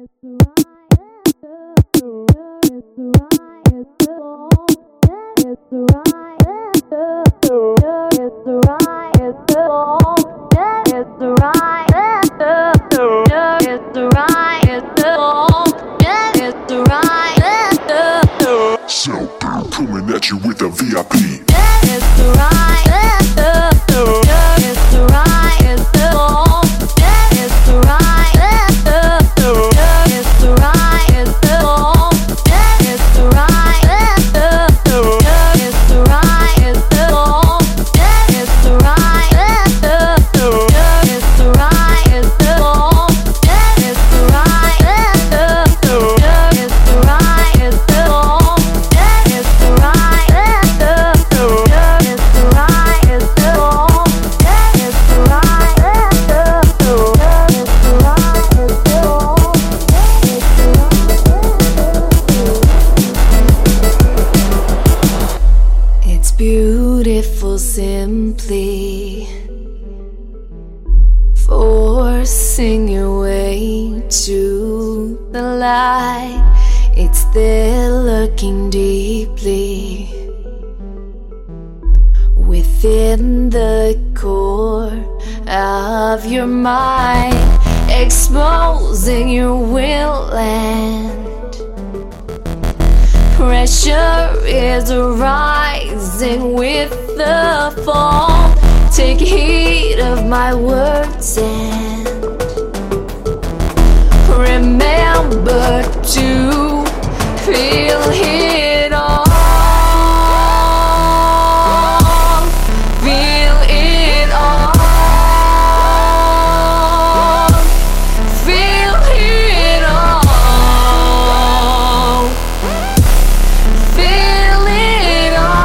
Coming at you with a VIP. It's the right. It's the right. It's the right. It's the right. It's the right. It's the right. It's the right. It's the right. It's the right. It's the right. It's the right. It's the right. It's the right. It's the right. It's the right. It's the right. It's the right. It's beautiful simply forcing your way to the light. It's there lurking deeply within the core of your mind, exposing your will and pressure is rising with the fall. Take heed of my words and remember to feel it all. Feel it all. Feel it all. Feel it all.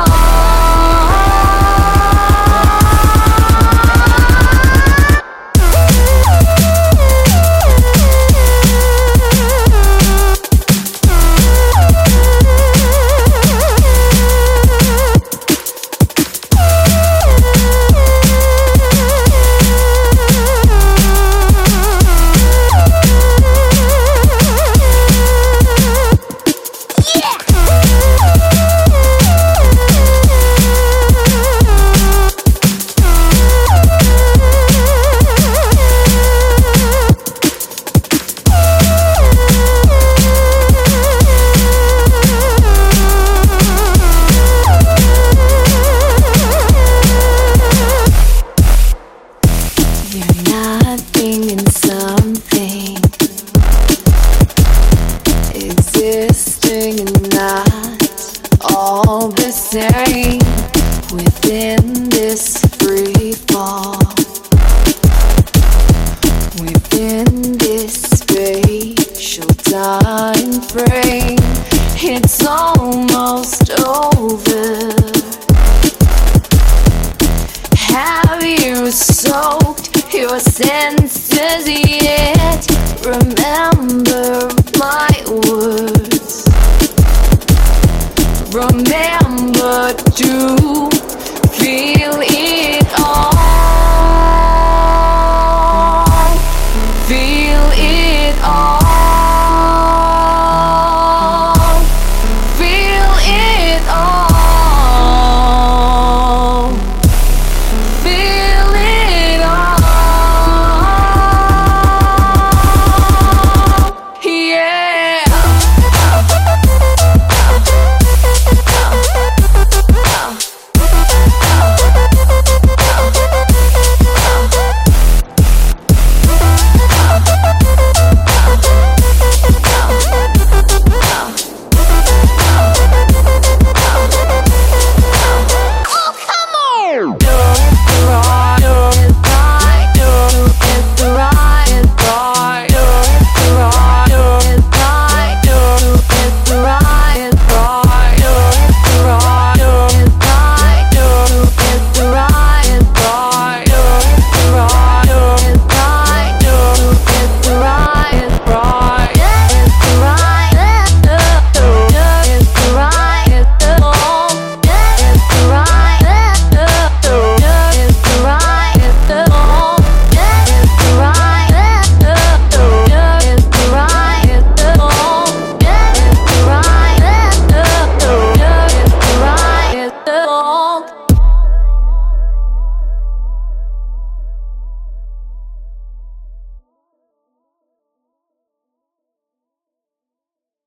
Nothing in something, existing and not all the same within this free fall, within this spatial time frame. It's almost over. Have you soaked your senses yet? Remember my words. Remember to feel it.